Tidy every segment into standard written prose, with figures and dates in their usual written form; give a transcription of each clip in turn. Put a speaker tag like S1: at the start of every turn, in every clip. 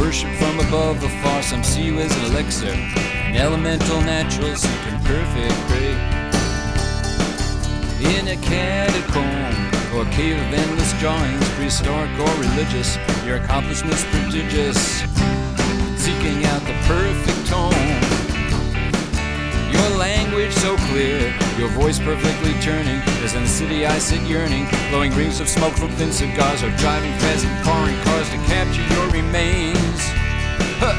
S1: worship from above, afar some see you as an elixir, an elemental natural seeking perfect prey. In a catacomb or a cave of endless drawings, prehistoric or religious, your accomplishments prodigious, seeking out the perfect tone. Your language so clear, your voice perfectly turning, as in the city I sit yearning, blowing rings of smoke from thin cigars, or driving fast in foreign cars to capture your remains. Huh.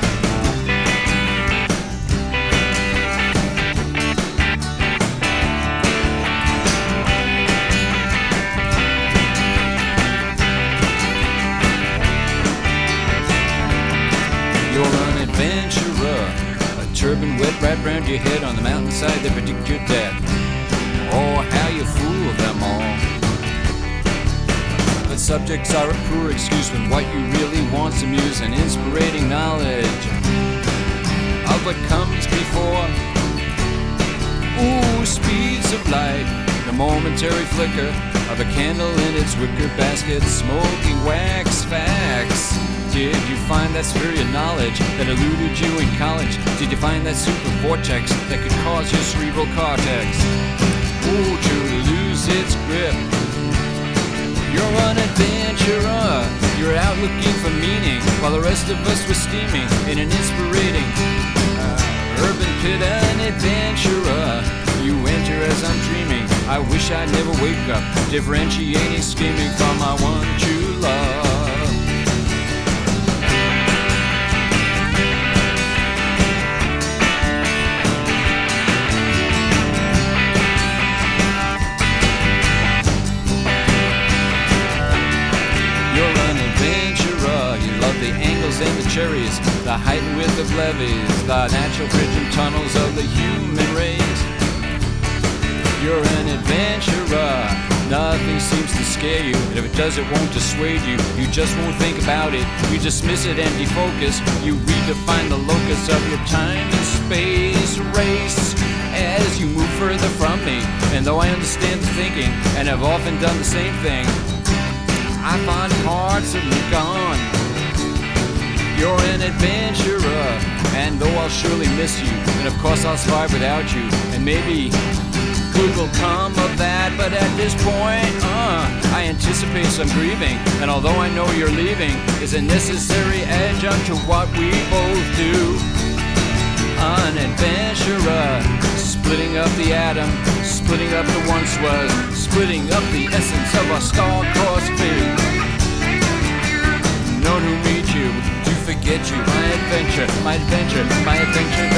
S1: You're an adventurer, turban wet right round your head on the mountainside that predict your death. Oh, how you fool them all. But subjects are a poor excuse when what you really want's amuse and inspirating knowledge of what comes before. Ooh, speeds of light, the momentary flicker of a candle in its wicker basket, smoking wax facts. Did you find that spirit of knowledge that eluded you in college? Did you find that super vortex that could cause your cerebral cortex, ooh, to lose its grip? You're an adventurer, you're out looking for meaning, while the rest of us were steaming in an inspirating urban pit. An adventurer, you enter as I'm dreaming. I wish I'd never wake up, differentiating, scheming from my one true love. The angles and the cherries, the height and width of levees, the natural bridge and tunnels of the human race. You're an adventurer, nothing seems to scare you, and if it does, it won't dissuade you. You just won't think about it, you dismiss it and defocus. You redefine the locus of your time and space race as you move further from me. And though I understand the thinking and have often done the same thing, I find parts of me gone. You're an adventurer, and though I'll surely miss you, and of course I'll survive without you, and maybe good will come of that, but at this point, I anticipate some grieving, and although I know you're leaving, is a necessary adjunct to what we both do. An adventurer, splitting up the atom, splitting up the once was, splitting up the essence of our star-crossed fate. Known who meet you, to forget you, my adventure, my adventure, my adventure